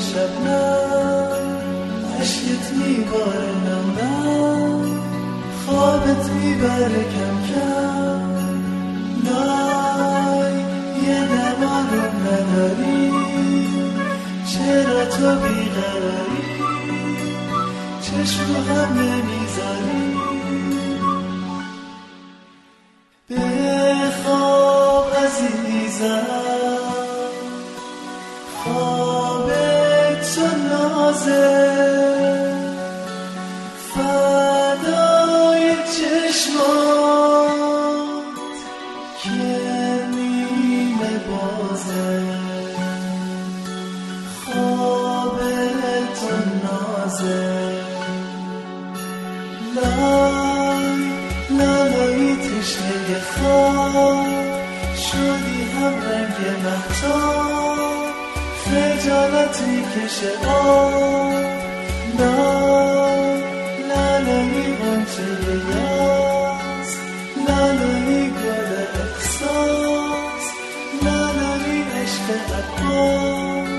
شبنم، عشقت میباره نم نم، خوابت میبره کم کم. نای یه دمارم نداری، چرا تو بیقراری، چشم هم نمیذاری. بخواب عزیزم، خواب تو نازه، فدای چشمات که نیمه بازه. خواب تو نازه، لای لالایی تشنه خواب شدی هم رنگ مهتاب، خجالت میکشه آب. لای لالایی غنچه یاس، لالایی گل احساس، لالایی عشق عباس.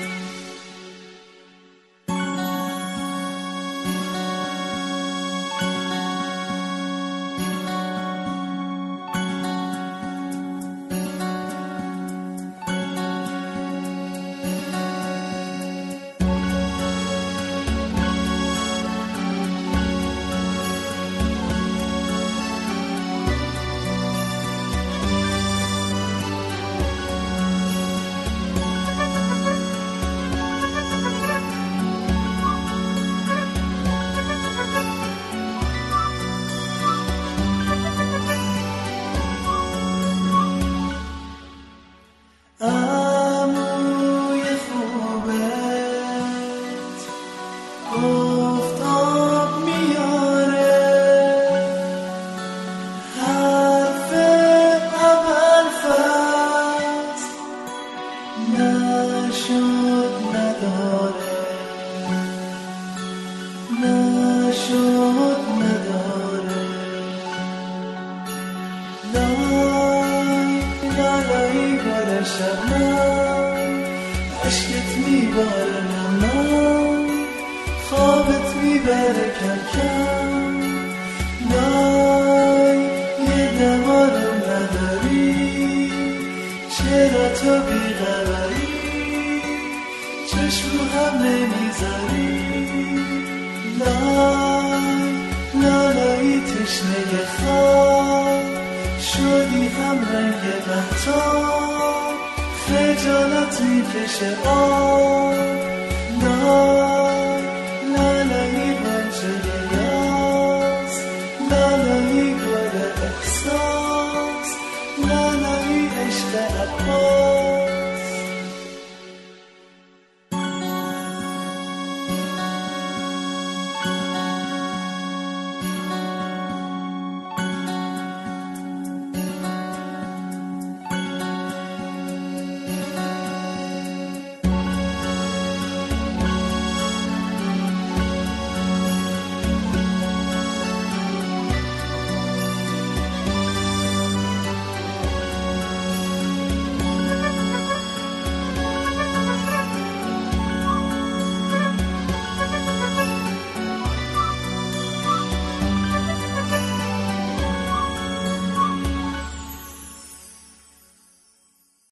عموی خوبت گفت آب میاره، حرف اول فصل نشد نداره، نشد نداره. لای لالایی گل شبنم، عشقت میباره نم نم، خوابت میبره کم کم. لای یه دمارم نداری، چرا تو بیقراری، چشم هم نمیذاری. لای لالایی تشنه خواب شدی هم رنگ مهتاب، خجالت میکشه آب.